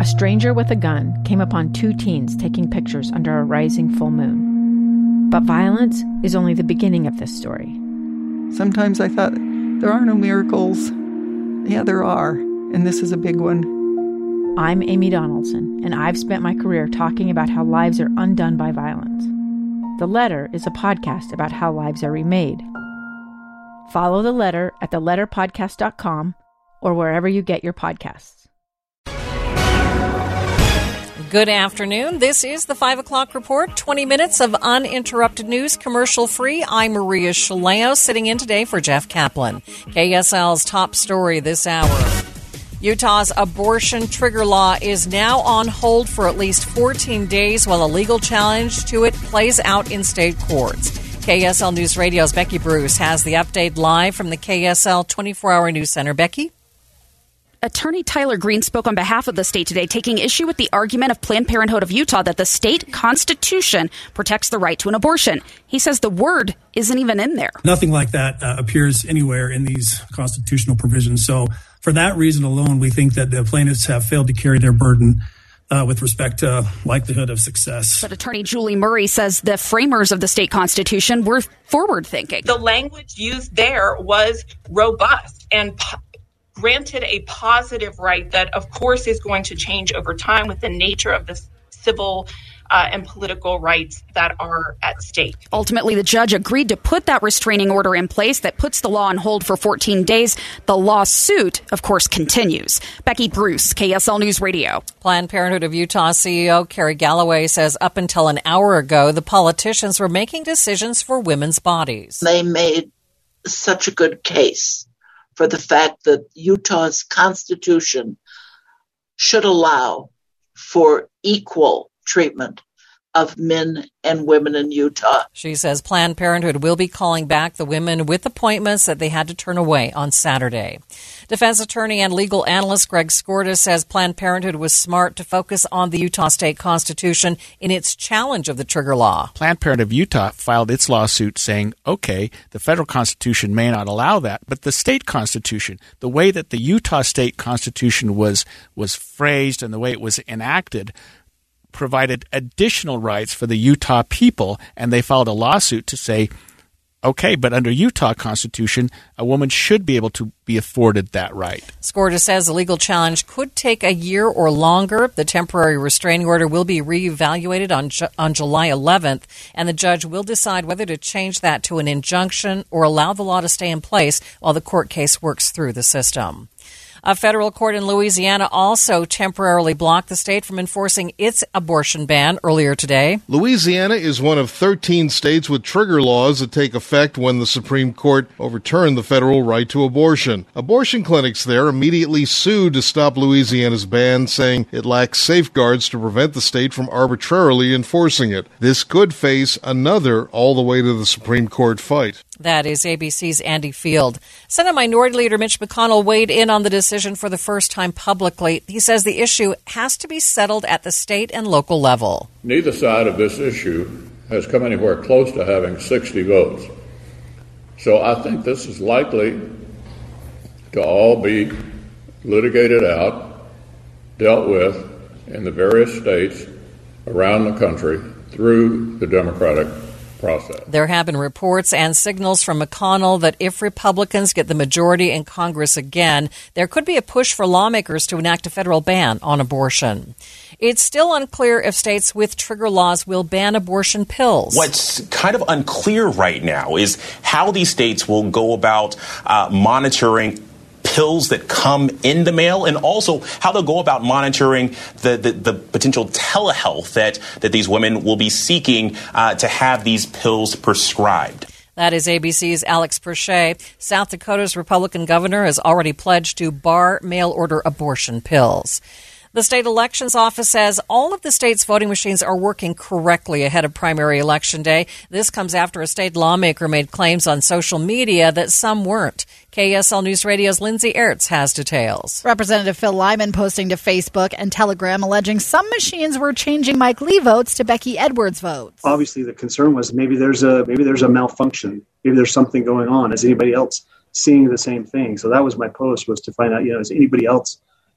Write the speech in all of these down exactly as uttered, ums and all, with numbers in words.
a stranger with a gun came upon two teens taking pictures under a rising full moon. But violence is only the beginning of this story. Sometimes I thought, there are no miracles. Yeah, there are, and this is a big one. I'm Amy Donaldson, and I've spent my career talking about how lives are undone by violence. The Letter is a podcast about how lives are remade. Follow The Letter at the letter podcast dot com or wherever you get your podcasts. Good afternoon. This is the five o'clock report, twenty minutes of uninterrupted news, commercial-free. I'm Maria Shaleo, sitting in today for Jeff Kaplan. K S L's top story this hour. Utah's abortion trigger law is now on hold for at least fourteen days while a legal challenge to it plays out in state courts. K S L News Radio's Becky Bruce has the update live from the K S L twenty-four hour News Center. Becky? Attorney Tyler Green spoke on behalf of the state today, taking issue with the argument of Planned Parenthood of Utah that the state constitution protects the right to an abortion. He says the word isn't even in there. Nothing like that uh, appears anywhere in these constitutional provisions. So for that reason alone, we think that the plaintiffs have failed to carry their burden uh, with respect to likelihood of success. But Attorney Julie Murray says the framers of the state constitution were forward-thinking. The language used there was robust and po- granted a positive right that, of course, is going to change over time with the nature of the civil uh, and political rights that are at stake. Ultimately, the judge agreed to put that restraining order in place that puts the law on hold for fourteen days. The lawsuit, of course, continues. Becky Bruce, K S L News Radio. Planned Parenthood of Utah C E O Carrie Galloway says up until an hour ago, the politicians were making decisions for women's bodies. They made such a good case for the fact that Utah's constitution should allow for equal treatment of men and women in Utah. She says Planned Parenthood will be calling back the women with appointments that they had to turn away on Saturday. Defense attorney and legal analyst Greg Skorda says Planned Parenthood was smart to focus on the Utah state constitution in its challenge of the trigger law. Planned Parenthood of Utah filed its lawsuit saying, okay, the federal constitution may not allow that, but the state constitution, the way that the Utah state constitution was was phrased and the way it was enacted, provided additional rights for the Utah people, and they filed a lawsuit to say, okay, but under Utah Constitution, a woman should be able to be afforded that right. Skorda says the legal challenge could take a year or longer. The temporary restraining order will be reevaluated on ju- on July eleventh, and the judge will decide whether to change that to an injunction or allow the law to stay in place while the court case works through the system. A federal court in Louisiana also temporarily blocked the state from enforcing its abortion ban earlier today. Louisiana is one of thirteen states with trigger laws that take effect when the Supreme Court overturned the federal right to abortion. Abortion clinics there immediately sued to stop Louisiana's ban, saying it lacks safeguards to prevent the state from arbitrarily enforcing it. This could face another all the way to the Supreme Court fight. That is A B C's Andy Field. Senate Minority Leader Mitch McConnell weighed in on the decision for the first time publicly. He says the issue has to be settled at the state and local level. Neither side of this issue has come anywhere close to having sixty votes. So I think this is likely to all be litigated out, dealt with in the various states around the country through the Democratic process. There have been reports and signals from McConnell that if Republicans get the majority in Congress again, there could be a push for lawmakers to enact a federal ban on abortion. It's still unclear if states with trigger laws will ban abortion pills. What's kind of unclear right now is how these states will go about uh, monitoring pills that come in the mail, and also how they'll go about monitoring the, the, the potential telehealth that, that these women will be seeking uh, to have these pills prescribed. That is A B C's Alex Perche. South Dakota's Republican governor has already pledged to bar mail-order abortion pills. The state elections office says all of the state's voting machines are working correctly ahead of primary election day. This comes after a state lawmaker made claims on social media that some weren't. K S L News Radio's Lindsay Ertz has details. Representative Phil Lyman posting to Facebook and Telegram alleging some machines were changing Mike Lee votes to Becky Edwards votes. Obviously, the concern was maybe there's a maybe there's a malfunction. Maybe there's something going on. Is anybody else seeing the same thing? So that was my post, was to find out, you know, is anybody else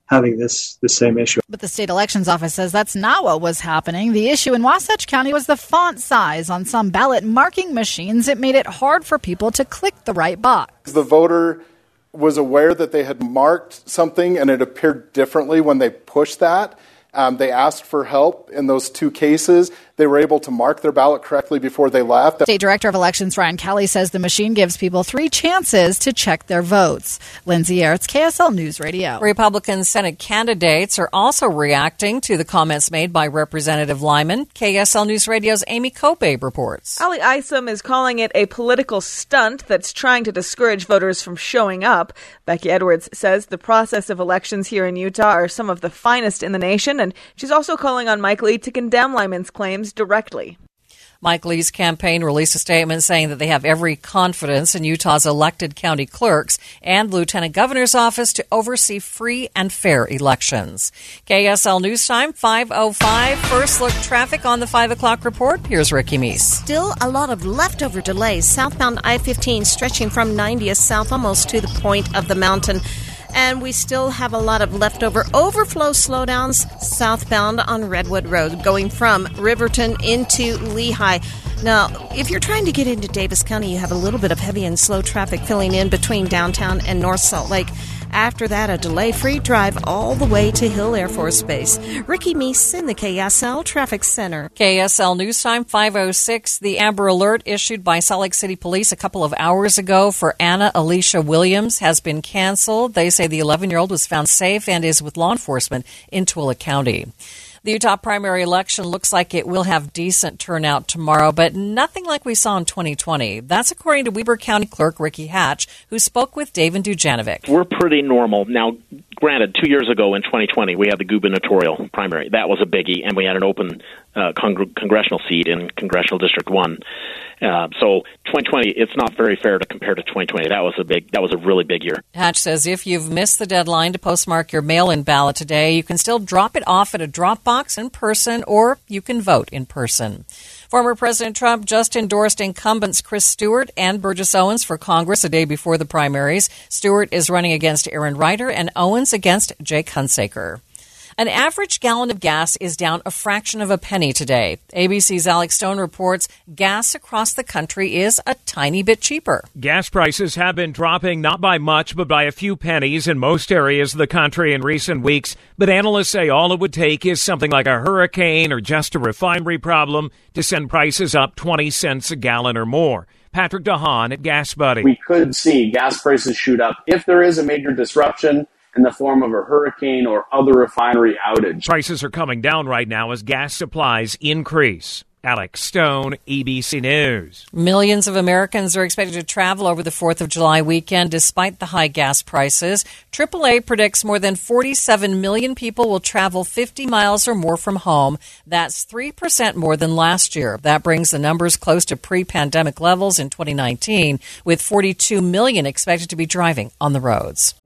having this the same issue. But the state elections office says that's not what was happening. The issue in Wasatch County was the font size on some ballot marking machines. It made it hard for people to click the right box. The voter was aware that they had marked something and it appeared differently when they pushed that. Um, they asked for help in those two cases. They were able to mark their ballot correctly before they left. State Director of Elections Ryan Kelly says the machine gives people three chances to check their votes. Lindsay Aerts, K S L News Radio. Republican Senate candidates are also reacting to the comments made by Representative Lyman. K S L News Radio's Amy Kobe reports. Ali Isom is calling it a political stunt that's trying to discourage voters from showing up. Becky Edwards says the process of elections here in Utah are some of the finest in the nation, and she's also calling on Mike Lee to condemn Lyman's claims directly. Mike Lee's campaign released a statement saying that they have every confidence in Utah's elected county clerks and lieutenant governor's office to oversee free and fair elections. K S L News Time, five oh five. First look traffic on the five o'clock report. Here's Ricky Meese. Still a lot of leftover delays. Southbound I fifteen stretching from ninetieth south almost to the point of the mountain. And we still have a lot of leftover overflow slowdowns southbound on Redwood Road, going from Riverton into Lehigh. Now, if you're trying to get into Davis County, you have a little bit of heavy and slow traffic filling in between downtown and North Salt Lake. After that, a delay-free drive all the way to Hill Air Force Base. Ricky Meese in the K S L Traffic Center. K S L News Time, five oh six. The Amber Alert issued by Salt Lake City Police a couple of hours ago for Anna Alicia Williams has been canceled. They say the eleven-year-old was found safe and is with law enforcement in Tooele County. The Utah primary election looks like it will have decent turnout tomorrow, but nothing like we saw in twenty twenty. That's according to Weber County Clerk Ricky Hatch, who spoke with David Dujanovic. We're pretty normal. Now, granted, two years ago in twenty twenty, we had the gubernatorial primary. That was a biggie, and we had an open uh, cong- congressional seat in Congressional District one. Uh, so twenty twenty, it's not very fair to compare to twenty twenty. That was a big, that was a really big year. Hatch says if you've missed the deadline to postmark your mail-in ballot today, you can still drop it off at a drop box in person, or you can vote in person. Former President Trump just endorsed incumbents Chris Stewart and Burgess Owens for Congress a day before the primaries. Stewart is running against Aaron Ryder and Owens against Jake Hunsaker. An average gallon of gas is down a fraction of a penny today. A B C's Alex Stone reports gas across the country is a tiny bit cheaper. Gas prices have been dropping not by much, but by a few pennies in most areas of the country in recent weeks. But analysts say all it would take is something like a hurricane or just a refinery problem to send prices up twenty cents a gallon or more. Patrick DeHaan at Gas Buddy. We could see gas prices shoot up if there is a major disruption in the form of a hurricane or other refinery outage. Prices are coming down right now as gas supplies increase. Alex Stone, A B C News. Millions of Americans are expected to travel over the fourth of July weekend despite the high gas prices. triple A predicts more than forty-seven million people will travel fifty miles or more from home. That's three percent more than last year. That brings the numbers close to pre-pandemic levels in twenty nineteen, with forty-two million expected to be driving on the roads.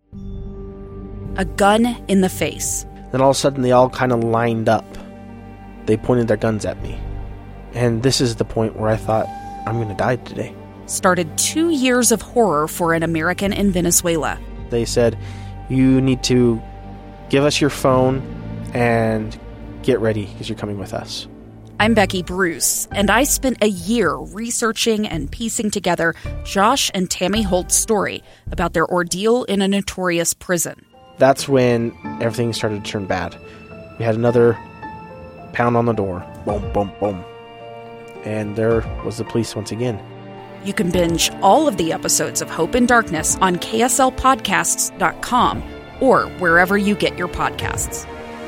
A gun in the face. Then all of a sudden they all kind of lined up. They pointed their guns at me. And this is the point where I thought, I'm going to die today. Started two years of horror for an American in Venezuela. They said, you need to give us your phone and get ready because you're coming with us. I'm Becky Bruce, and I spent a year researching and piecing together Josh and Tammy Holt's story about their ordeal in a notorious prison. That's when everything started to turn bad. We had another pound on the door. Boom, boom, boom. And there was the police once again. You can binge all of the episodes of Hope in Darkness on K S L podcasts dot com or wherever you get your podcasts.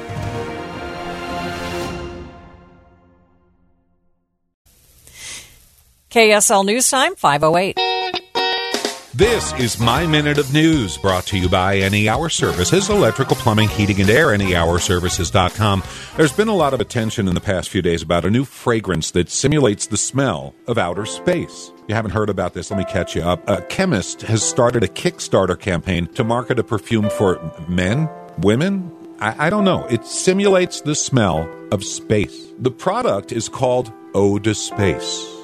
K S L News Time, five oh eight. This is My Minute of News, brought to you by Any Hour Services, electrical, plumbing, heating, and air, any hour services dot com. There's been a lot of attention in the past few days about a new fragrance that simulates the smell of outer space. If you haven't heard about this, let me catch you up. A chemist has started a Kickstarter campaign to market a perfume for men, women, I, I don't know. It simulates the smell of space. The product is called Eau de Space.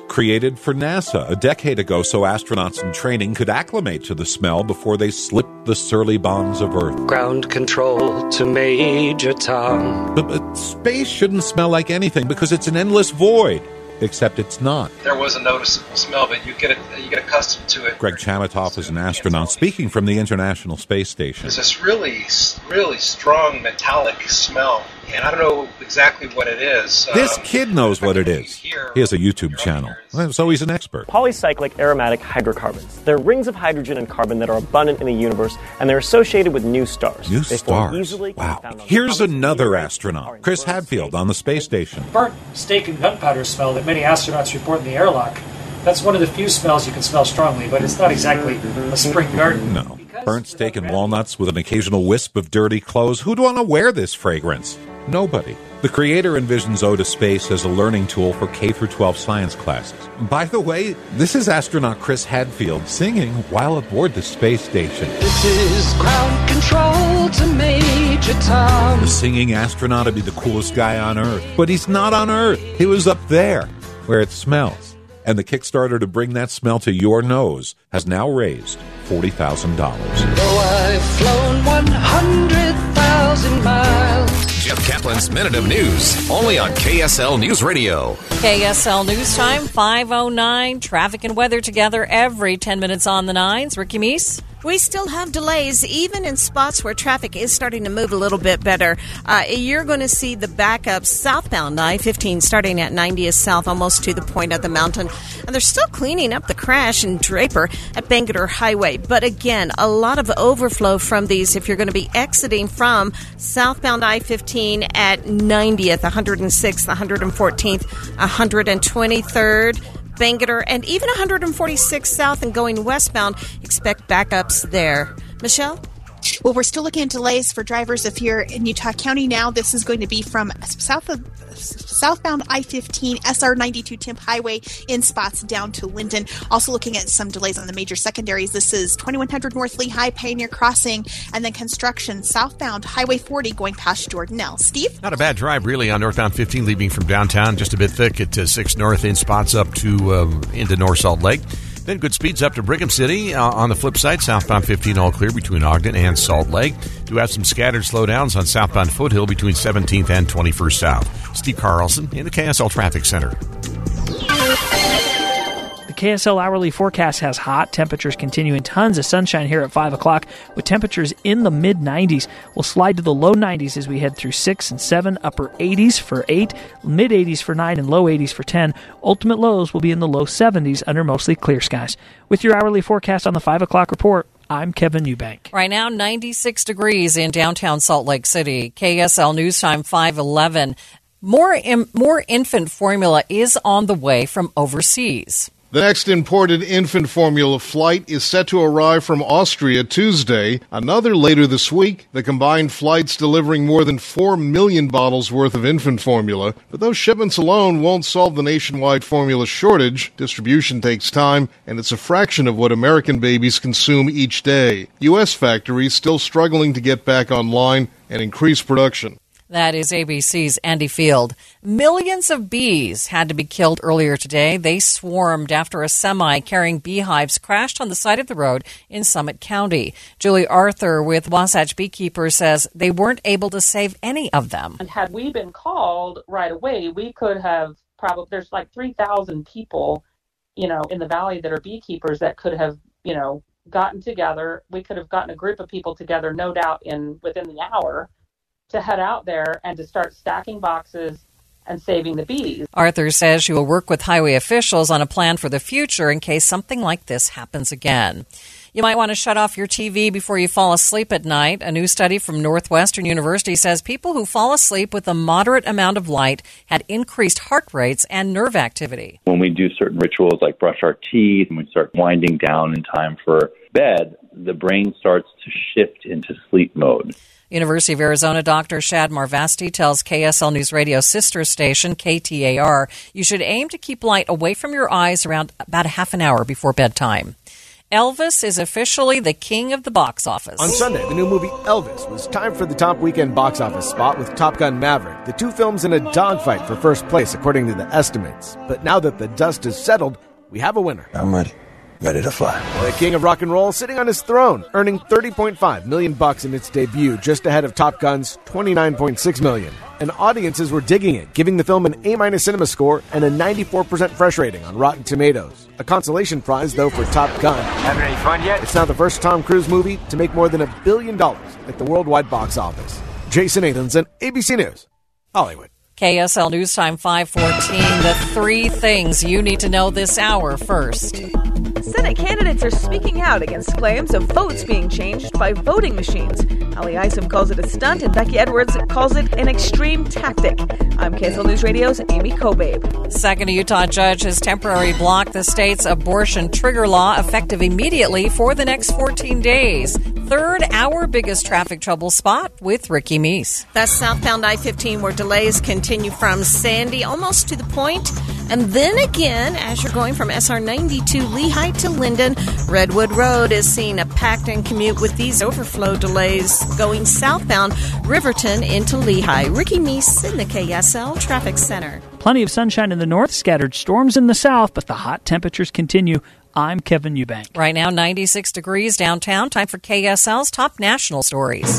created for NASA a decade ago so astronauts in training could acclimate to the smell before they slipped the surly bonds of Earth. Ground control to Major Tom. But, but space shouldn't smell like anything because it's an endless void. Except it's not. There was a noticeable smell, but you get it, you get accustomed to it. Greg Chamitoff is an astronaut speaking from the International Space Station. There's this really, really strong metallic smell, and I don't know exactly what it is. This um, kid knows what it is. He has a YouTube channel, so he's an expert. Polycyclic aromatic hydrocarbons. They're rings of hydrogen and carbon that are abundant in the universe, and they're associated with new stars. New they form stars? Easily, wow. Here's another astronaut, Chris Hadfield, on the space station. Burnt steak and gunpowder smell that many astronauts report in the airlock. That's one of the few smells you can smell strongly, but it's not exactly a spring garden. No. Burnt steak and walnuts with an occasional wisp of dirty clothes. Who'd want to wear this fragrance? Nobody. The creator envisions Ode to Space as a learning tool for K through twelve science classes. By the way, this is astronaut Chris Hadfield singing while aboard the space station. This is ground control to Major Tom. The singing astronaut would be the coolest guy on Earth. But he's not on Earth. He was up there, where it smells. And the Kickstarter to bring that smell to your nose has now raised forty thousand dollars. Though I've flown one hundred thousand miles. Jeff Kaplan's Minute of News, only on K S L News Radio. K S L News Time, five oh nine. Traffic and weather together every ten minutes on the nines. Ricky Meese? We still have delays, even in spots where traffic is starting to move a little bit better. Uh, you're going to see the backups southbound I fifteen starting at ninetieth South, almost to the point of the mountain. And they're still cleaning up the crash in Draper at Bangerter Highway. But again, a lot of overflow from these if you're going to be exiting from southbound I fifteen at ninetieth, one hundred sixth, one hundred fourteenth, one hundred twenty-third. Bangerter, and even one hundred forty-six South and going westbound, expect backups there. Michelle? Well, we're still looking at delays for drivers if you're in Utah County now. This is going to be from south of southbound I fifteen, S R ninety-two Temp Highway in spots down to Linden. Also looking at some delays on the major secondaries. This is twenty-one hundred North Lehigh, Pioneer Crossing, and then construction southbound Highway forty going past Jordanelle. Steve? Not a bad drive, really, on northbound fifteen leaving from downtown. Just a bit thick at uh, six North in spots up to uh, into North Salt Lake. Then good speeds up to Brigham City. Uh, on the flip side, southbound fifteen all clear between Ogden and Salt Lake. Do have some scattered slowdowns on southbound Foothill between seventeenth and twenty-first South. Steve Carlson in the K S L Traffic Center. The K S L hourly forecast has hot temperatures continuing. Tons of sunshine here at five o'clock with temperatures in the mid nineties. We'll slide to the low nineties as we head through six and seven, upper eighties for eight, mid eighties for nine, and low eighties for ten. Ultimate lows will be in the low seventies under mostly clear skies. With your hourly forecast on the five o'clock report, I'm Kevin Eubank. Right now, ninety-six degrees in downtown Salt Lake City. K S L News Time, five eleven. More, im- more infant formula is on the way from overseas. The next imported infant formula flight is set to arrive from Austria Tuesday. Another later this week. The combined flights delivering more than four million bottles worth of infant formula. But those shipments alone won't solve the nationwide formula shortage. Distribution takes time, and it's a fraction of what American babies consume each day. U S factories still struggling to get back online and increase production. That is A B C's Andy Field. Millions of bees had to be killed earlier today. They swarmed after a semi carrying beehives crashed on the side of the road in Summit County. Julie Arthur with Wasatch Beekeepers says they weren't able to save any of them. And had we been called right away, we could have probably, there's like three thousand people, you know, in the valley that are beekeepers that could have, you know, gotten together. We could have gotten a group of people together, no doubt, in within the hour, to head out there and to start stacking boxes and saving the bees. Arthur says she will work with highway officials on a plan for the future in case something like this happens again. You might want to shut off your T V before you fall asleep at night. A new study from Northwestern University says people who fall asleep with a moderate amount of light had increased heart rates and nerve activity. When we do certain rituals like brush our teeth and we start winding down in time for bed, the brain starts to shift into sleep mode. University of Arizona Doctor Shad Marvasti tells K S L News Radio sister station K T A R you should aim to keep light away from your eyes around about a half an hour before bedtime. Elvis is officially the king of the box office. On Sunday, the new movie Elvis was timed for the top weekend box office spot with Top Gun Maverick, the two films in a dogfight for first place according to the estimates. But now that the dust has settled, we have a winner. I'm ready. Ready to fly. The king of rock and roll sitting on his throne, earning thirty point five million bucks in its debut, just ahead of Top Gun's twenty-nine point six million. And audiences were digging it, giving the film an A-minus cinema score and a ninety-four percent fresh rating on Rotten Tomatoes. A consolation prize, though, for Top Gun. Having any fun yet? It's now the first Tom Cruise movie to make more than a billion dollars at the worldwide box office. Jason Nathanson, A B C News, Hollywood. K S L News Time five fourteen. The three things you need to know this hour first. Senate candidates are speaking out against claims of votes being changed by voting machines. Ali Isom calls it a stunt, and Becky Edwards calls it an extreme tactic. I'm K S L News Radio's Amy Kobabe. Second, a Utah judge has temporarily blocked the state's abortion trigger law effective immediately for the next fourteen days. Third, our biggest traffic trouble spot with Ricky Meese. That's southbound I fifteen, where delays continue from Sandy almost to the point. And then again, as you're going from S R ninety-two Lehigh to Linden, Redwood Road is seeing a packed-in commute with these overflow delays going southbound Riverton into Lehigh. Ricky Meese in the K S L Traffic Center. Plenty of sunshine in the north, scattered storms in the south, but the hot temperatures continue. I'm Kevin Eubank. Right now, ninety-six degrees downtown. Time for K S L's top national stories.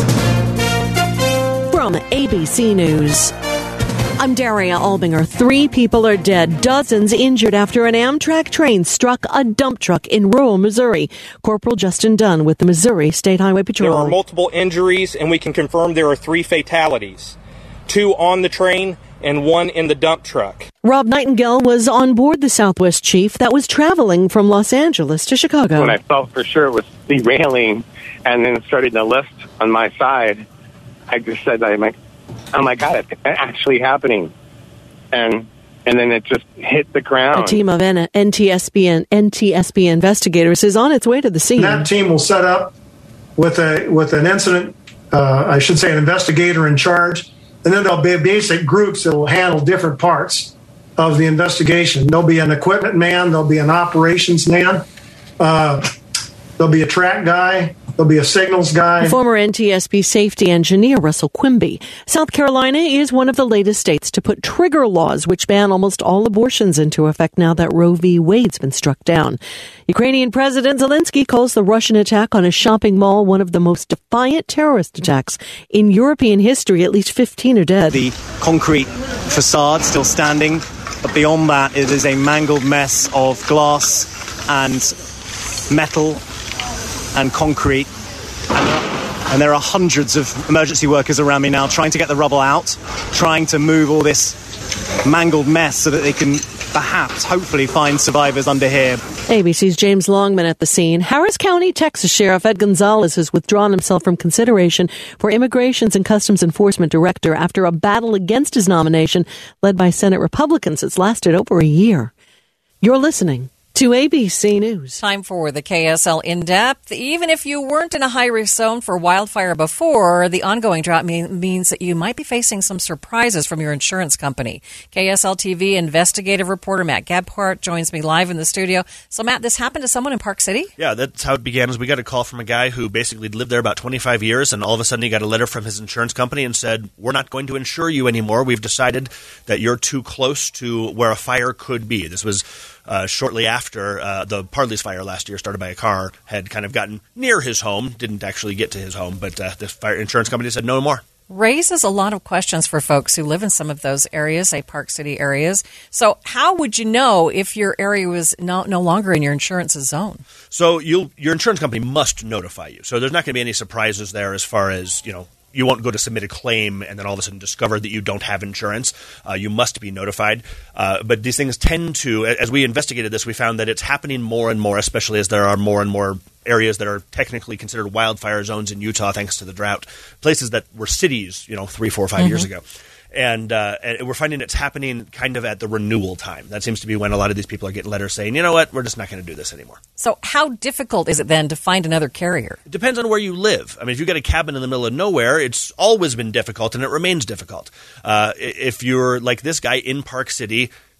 From A B C News, I'm Daria Albinger. Three people are dead, dozens injured after an Amtrak train struck a dump truck in rural Missouri. Corporal Justin Dunn with the Missouri State Highway Patrol. There are multiple injuries, and we can confirm there are three fatalities. Two on the train and one in the dump truck. Rob Nightingale was on board the Southwest Chief that was traveling from Los Angeles to Chicago. When I felt for sure it was derailing and then started to lift on my side, I just said, I'm like, oh my God, it's actually happening. And and then it just hit the ground. A team of N T S B and N T S B investigators is on its way to the scene. That team will set up with a with an incident, uh, I should say an investigator in charge, and then there'll be basic groups that will handle different parts of the investigation. There'll be an equipment man, there'll be an operations man, uh, there'll be a track guy, there'll be a signals guy. Former N T S B safety engineer Russell Quimby. South Carolina is one of the latest states to put trigger laws which ban almost all abortions into effect now that Roe v. Wade's been struck down. Ukrainian President Zelensky calls the Russian attack on a shopping mall one of the most defiant terrorist attacks in European history. At least fifteen are dead. The concrete facade still standing, but beyond that it is a mangled mess of glass and metal and concrete, and there, are, and there are hundreds of emergency workers around me now trying to get the rubble out, trying to move all this mangled mess so that they can perhaps, hopefully, find survivors under here. A B C's James Longman at the scene. Harris County, Texas Sheriff Ed Gonzalez has withdrawn himself from consideration for Immigrations and Customs Enforcement Director after a battle against his nomination led by Senate Republicans that's lasted over a year. You're listening to A B C News. Time for the K S L In-Depth. Even if you weren't in a high-risk zone for wildfire before, the ongoing drought mean, means that you might be facing some surprises from your insurance company. K S L T V investigative reporter Matt Gebhardt joins me live in the studio. So, Matt, this happened to someone in Park City? Yeah, that's how it began. Was we got a call from a guy who basically lived there about twenty-five years, and all of a sudden he got a letter from his insurance company and said, we're not going to insure you anymore. We've decided that you're too close to where a fire could be. This was Uh, shortly after uh, the Pardley's fire last year, started by a car, had kind of gotten near his home, didn't actually get to his home, but uh, the fire insurance company said no more. Raises a lot of questions for folks who live in some of those areas, say Park City areas. So how would you know if your area was no, no longer in your insurance's zone? So you'll, your insurance company must notify you. So there's not going to be any surprises there as far as, you know, you won't go to submit a claim and then all of a sudden discover that you don't have insurance. Uh, you must be notified. Uh, but these things tend to, as we investigated this, we found that it's happening more and more, especially as there are more and more areas that are technically considered wildfire zones in Utah thanks to the drought. Places that were cities, you know, three, four, five mm-hmm. years ago. And, uh, and we're finding it's happening kind of at the renewal time. That seems to be when a lot of these people are getting letters saying, you know what, we're just not going to do this anymore. So how difficult is it then to find another carrier? It depends on where you live. I mean, if you've got a cabin in the middle of nowhere, it's always been difficult and it remains difficult. Uh, if you're like this guy in Park City,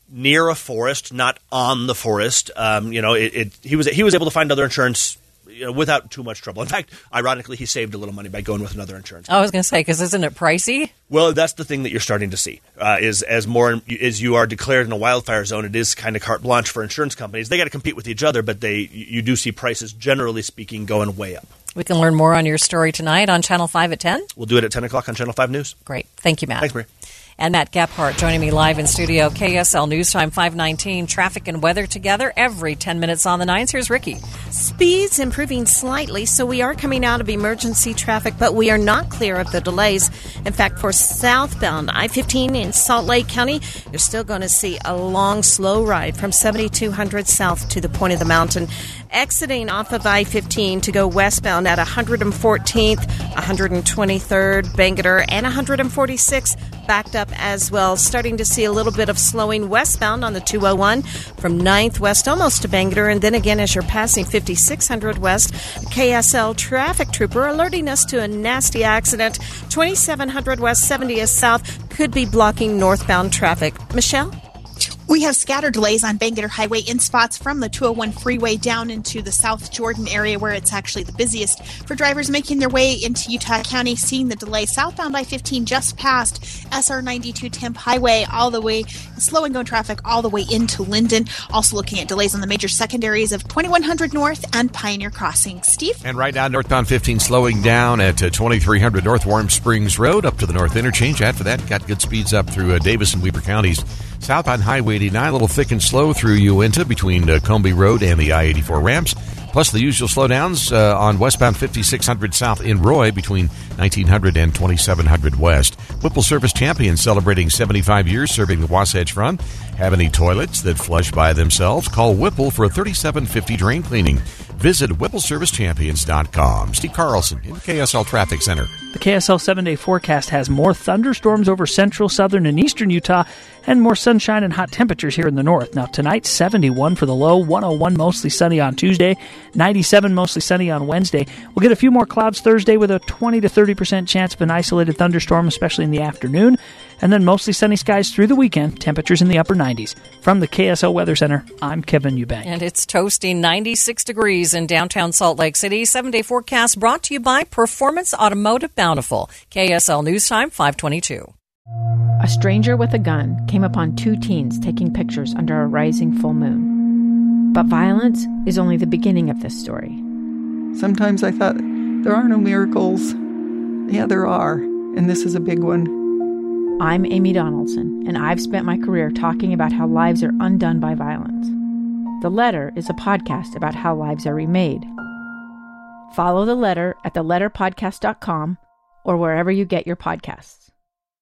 near a forest, not on the forest. Um, you know, it, it, he was he was able to find other insurance, you know, without too much trouble. In fact, ironically, he saved a little money by going with another insurance. I was going to say, because isn't it pricey? Well, that's the thing that you're starting to see uh, is as more as you are declared in a wildfire zone, it is kind of carte blanche for insurance companies. They got to compete with each other, but they you do see prices, generally speaking, going way up. We can learn more on your story tonight on Channel five at ten. We'll do it at ten o'clock on Channel five News. Great. Thank you, Matt. Thanks, Marie. And Matt Gephardt joining me live in studio. K S L News Time five nineteen. Traffic and weather together every ten minutes on the nines. Here's Ricky. Speeds improving slightly, so we are coming out of emergency traffic, but we are not clear of the delays. In fact, for southbound I fifteen in Salt Lake County, you're still going to see a long, slow ride from seventy-two hundred south to the point of the mountain. Exiting off of I fifteen to go westbound at one hundred fourteenth, one hundred twenty-third, Bangerter, and one hundred forty-sixth backed up as well. Starting to see a little bit of slowing westbound on the two oh one from ninth west almost to Bangerter, and then again as you're passing fifty-six hundred west, K S L traffic trooper alerting us to a nasty accident. twenty-seven hundred west, seventieth south could be blocking northbound traffic. Michelle? We have scattered delays on Bangerter Highway in spots from the two oh one freeway down into the South Jordan area where it's actually the busiest. For drivers making their way into Utah County, seeing the delay southbound I fifteen just past S R ninety-two Temp Highway all the way, slow and going traffic all the way into Linden. Also looking at delays on the major secondaries of twenty-one hundred North and Pioneer Crossing. Steve? And right now, northbound fifteen slowing down at uh, twenty-three hundred North Warm Springs Road up to the North Interchange. After that, got good speeds up through uh, Davis and Weber counties. Southbound Highway eighty-nine, a little thick and slow through Uinta between uh, Comby Road and the I eighty-four ramps. Plus the usual slowdowns uh, on westbound fifty-six hundred south in Roy between nineteen hundred and twenty-seven hundred west. Whipple Service Champions celebrating seventy-five years serving the Wasatch Front. Have any toilets that flush by themselves? Call Whipple for a thirty-seven fifty drain cleaning. Visit whipple service champions dot com. Steve Carlson in the K S L Traffic Center. The K S L seven-day forecast has more thunderstorms over central, southern, and eastern Utah, and more sunshine and hot temperatures here in the north. Now, tonight, seventy-one for the low, one oh one mostly sunny on Tuesday, ninety-seven mostly sunny on Wednesday. We'll get a few more clouds Thursday with a twenty to thirty percent chance of an isolated thunderstorm, especially in the afternoon. And then mostly sunny skies through the weekend, temperatures in the upper nineties. From the K S L Weather Center, I'm Kevin Eubank. And it's toasting ninety-six degrees in downtown Salt Lake City. Seven-day forecast brought to you by Performance Automotive Bountiful. K S L News Time, five twenty-two. A stranger with a gun came upon two teens taking pictures under a rising full moon. But violence is only the beginning of this story. Sometimes I thought, there are no miracles. Yeah, there are, and this is a big one. I'm Amy Donaldson, and I've spent my career talking about how lives are undone by violence. The Letter is a podcast about how lives are remade. Follow The Letter at the letter podcast dot com or wherever you get your podcasts.